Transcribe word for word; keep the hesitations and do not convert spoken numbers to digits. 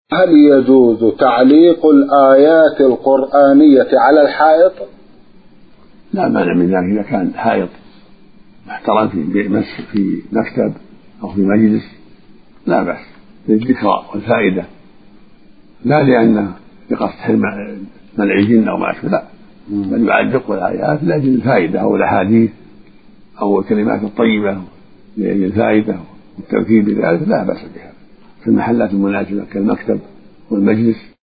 هل يجوز تعليق الآيات القرآنية على الحائط؟ لا مانع من ذلك إذا كان حائط محترم في مكتب أو في مجلس لا بأس للذكرى والفائدة، لا لأنه بقصد منع الجن أو ما أشبه، لا بل يعلق الآيات لأجل الفائدة أو الأحاديث أو الكلمات الطيبة لأجل الفائدة والتذكير بذلك لا بأس بها في المحلات المناسبة كالمكتب والمجلس.